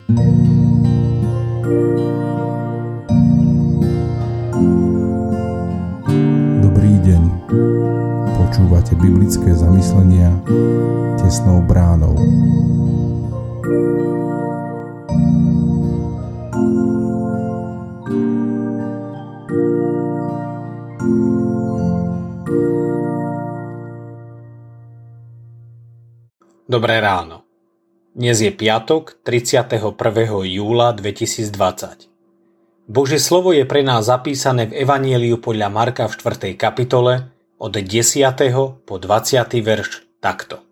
Dobrý deň. Počúvate biblické zamyslenia Tesnou bránou. Dobré ráno. Dnes je piatok, 31. júla 2020. Božie slovo je pre nás zapísané v Evanjeliu podľa Marka v 4. kapitole od 10. po 20. verš takto.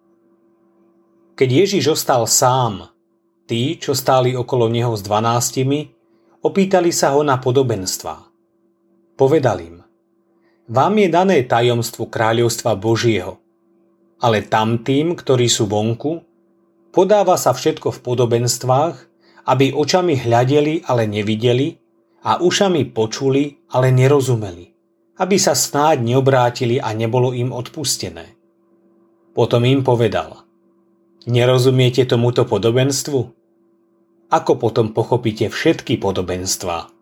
Keď Ježiš ostal sám, tí, čo stáli okolo neho s 12, opýtali sa ho na podobenstvá. Povedal im: Vám je dané tajomstvo kráľovstva Božieho, ale tamtým, ktorí sú vonku, podáva sa všetko v podobenstvách, aby očami hľadeli, ale nevideli, a ušami počuli, ale nerozumeli, aby sa snáď neobrátili a nebolo im odpustené. Potom im povedal: Nerozumiete tomuto podobenstvu? Ako potom pochopíte všetky podobenstvá?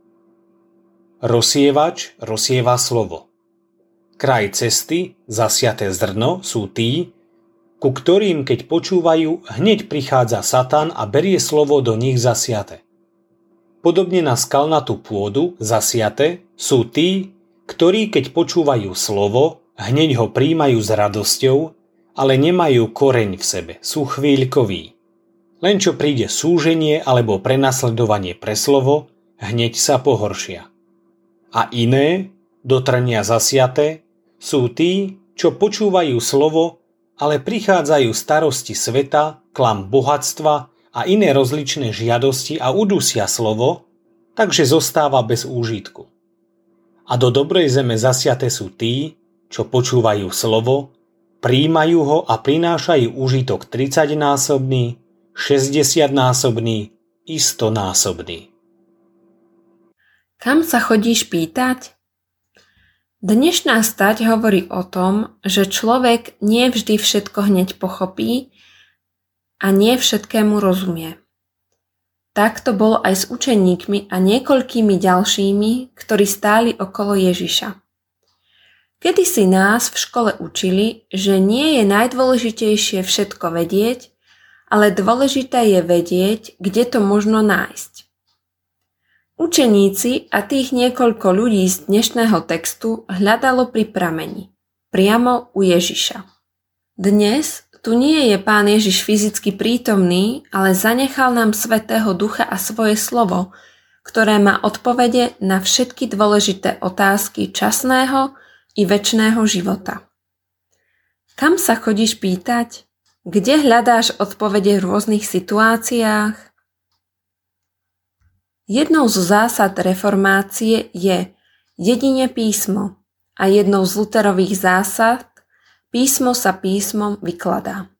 Rozsievač rozsieva slovo. Kraj cesty, zasiaté zrno, sú tí, ku ktorým, keď počúvajú, hneď prichádza Satan a berie slovo do nich zasiate. Podobne na skalnatú pôdu, zasiate, sú tí, ktorí, keď počúvajú slovo, hneď ho prijímajú s radosťou, ale nemajú koreň v sebe, sú chvíľkoví. Len čo príde súženie alebo prenasledovanie pre slovo, hneď sa pohoršia. A iné, do trnia zasiate, sú tí, čo počúvajú slovo, ale prichádzajú starosti sveta, klam bohatstva a iné rozličné žiadosti a udusia slovo, takže zostáva bez úžitku. A do dobrej zeme zasiate sú tí, čo počúvajú slovo, prijímajú ho a prinášajú úžitok 30-násobný, 60-násobný i 100-násobný. Kam sa chodíš pýtať? Dnešná stať hovorí o tom, že človek nie vždy všetko hneď pochopí a nie všetkému rozumie. Tak to bolo aj s učeníkmi a niekoľkými ďalšími, ktorí stáli okolo Ježiša. Kedysi nás v škole učili, že nie je najdôležitejšie všetko vedieť, ale dôležité je vedieť, kde to možno nájsť. Učeníci a tých niekoľko ľudí z dnešného textu hľadalo pri prameni, priamo u Ježiša. Dnes tu nie je Pán Ježiš fyzicky prítomný, ale zanechal nám Svätého Ducha a svoje slovo, ktoré má odpovede na všetky dôležité otázky časného i večného života. Kam sa chodíš pýtať? Kde hľadáš odpovede v rôznych situáciách? Jednou zo zásad reformácie je jedine písmo a jednou z Lutherových zásad písmo sa písmom vykladá.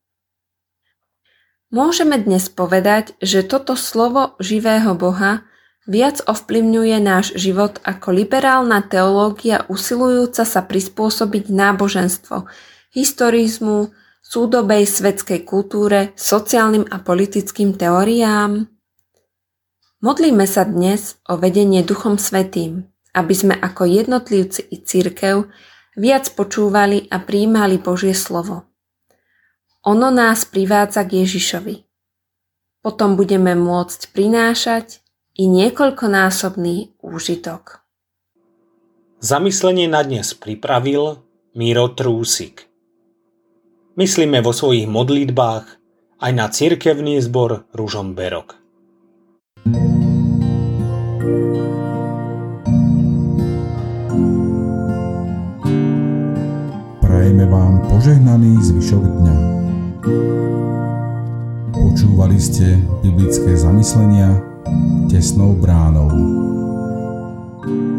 Môžeme dnes povedať, že toto slovo živého Boha viac ovplyvňuje náš život ako liberálna teológia usilujúca sa prispôsobiť náboženstvo, historizmu, súdobej svetskej kultúre, sociálnym a politickým teóriám. Modlíme sa dnes o vedenie Duchom Svätým, aby sme ako jednotlivci i cirkev viac počúvali a prijímali Božie slovo. Ono nás privádza k Ježišovi. Potom budeme môcť prinášať i niekoľkonásobný úžitok. Zamyslenie na dnes pripravil Miro Trúsik. Myslíme vo svojich modlitbách aj na cirkevný zbor Ružomberok. Prajeme vám požehnaný zvyšok dňa. Počúvali ste biblické zamyslenia Tesnou bránou.